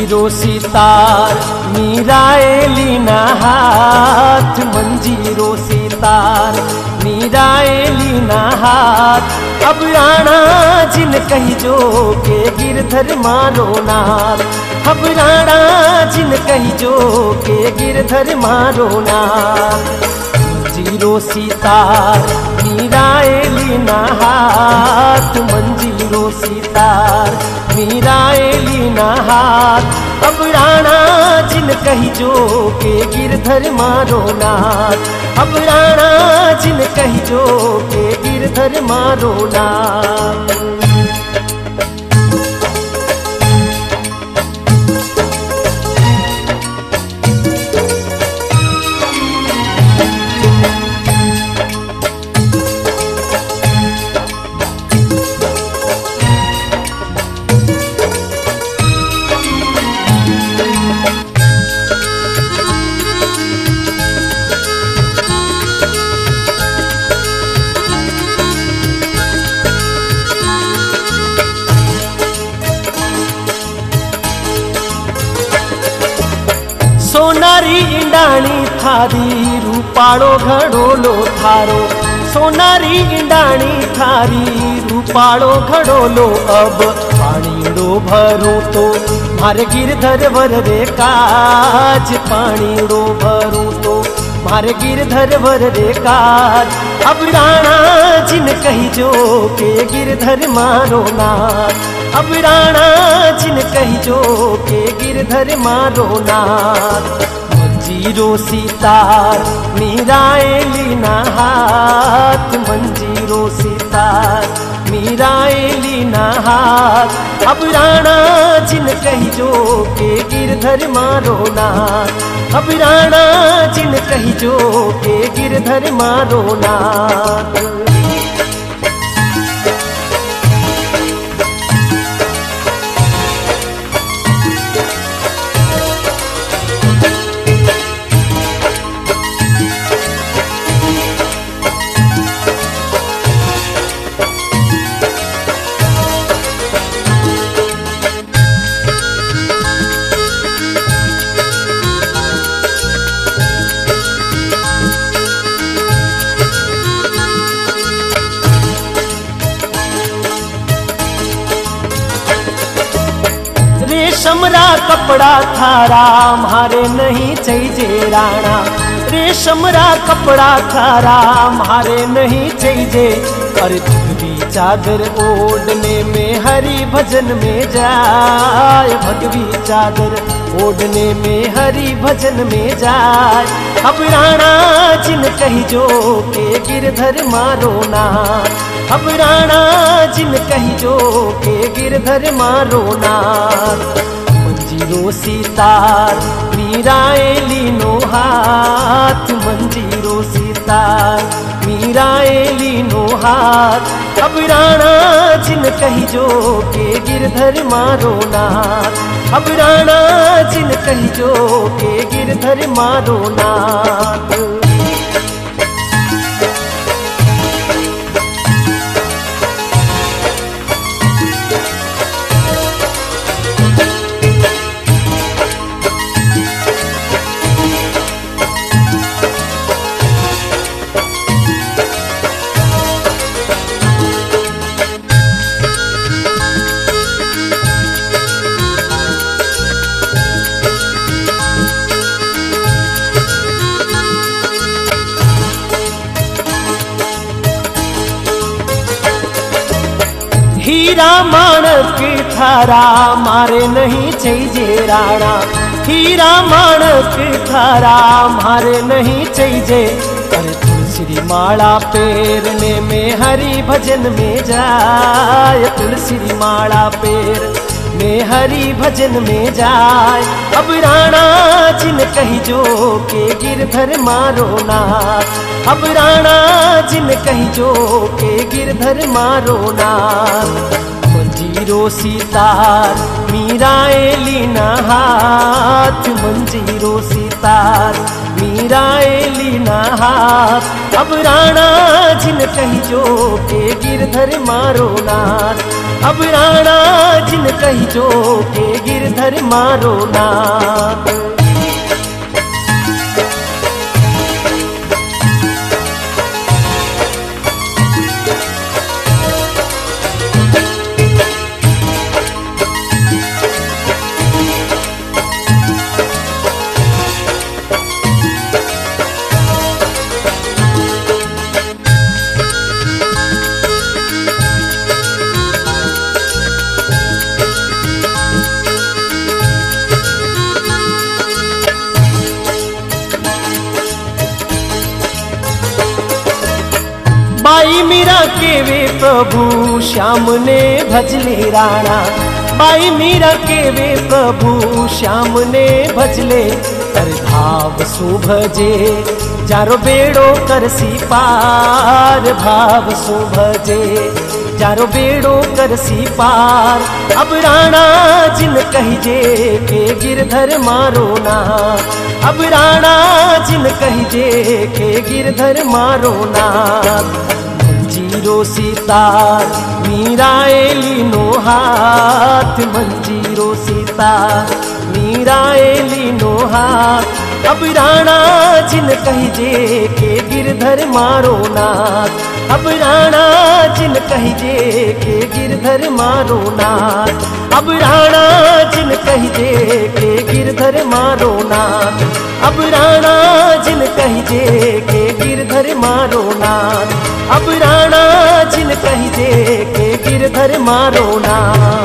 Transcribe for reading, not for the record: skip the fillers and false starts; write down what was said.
मंजीरो सितार मीराएली ना हाथ, मंजीरो सितार मीराएली ना हाथ। अब राणा जिन कही जो के गिरधर मारो नाथ, अब राणा जिन कही जो के गिरधर मारो नाथ। मंजीरो सितार मीराएली ना हाथ, मंजीरो सितार मीराएली ना हाथ। अब राणा जिन कही जो के गिरधर मारो नाथ, अब राणा जिन कही जो के गिरधर मारो नाथ। सोनारी ईंडाणी थारी रूपाळो घडोलो थारो, सोनारी ईंडाणी थारी रूपाळो घडोलो। अब पाणीड़ो भरो तो मारे गिरधर वर रे काज, पाणीड़ो भरो तो मारे गिरधर वर रे काज। अब राणा जिन कही जो के गिरधर मारो नाथ, अब राणा जिन कही जो के गिरधर मारो नाथ। मंजीरो सितार मीराएली ना हाथ, मंजीरो सितार मीराएली ना हाथ। अब राणा जिन कही जो के गिरधर मारो नाथ, अब राणा जिन कही जो के गिरधर मारो नाथ। रेशमरा कपड़ा थारा मारे नहीं चाहिए राणा, रेशमरा कपड़ा थारा मारे नहीं चाहिए। अरे भगवी चादर ओढ़ने में हरि भजन में जाए, भगवी चादर ओढ़ने में हरि भजन में जाए। अब राणा जिन कही जो के गिरधर मारो नाथ, अब राणा जिन कही जो के गिरधर मारो नाथ। मंजीरो सितार मीराएली नो हाथ, मंजीरो सितार मीराएली नो हाथ। अब राणा जिन कही जो के गिरधर मारो नाथ, अब राणा जिन कही जो के गिरधर मारो नाथ। हीरा माणक थारा मारे नहीं चाहिए राणा, हीरा माणक थारा मारे नहीं चाहिए। अरे तुलसी माला पेरने में हरि भजन में जाए, तुलसी माला पेर में हरि भजन में जाए। अब राणा जिन कही जो के गिरधर मारो नाथ, अब राणा जिन कही जो के गिरधर मारो नाथ। मंजीरो सितार मीराएली ना हाथ, मंजीरो सितार मीराएली ना हाथ। अब राणा जिन कही जो के गिरधर मारो नाथ, अब राणा जिन कही जो के गिरधर मारो नाथ। बाई मीरा के वे प्रभु श्याम ने भजले राणा। बाई मीरा के वे प्रभु श्याम ने भजले। कर भाव सु भजे जारो बेड़ो करसी पार। भाव सु भजे जारो बेड़ो करसी पार। अब राणा जिन कहिजे के गिरधर मारो ना। अब राणा जिन कहिजे के गिरधर मारो ना। मंजीरो सितार मीराए लीनो हाथ। मंजीरो सितार मीराए लीनो हाथ। अब राणा जिन कहिजे के गिरधर मारो नाथ। अब राणा जिन कहिजे के गिरधर मारो नाथ। अब राणा जिन कहिजे के गिरधर मारो नाथ। अब राणा जिन कहिजे के गिरधर मारो नाथ। अब राणा जिन कहिजे के गिरधर मारो नाथ।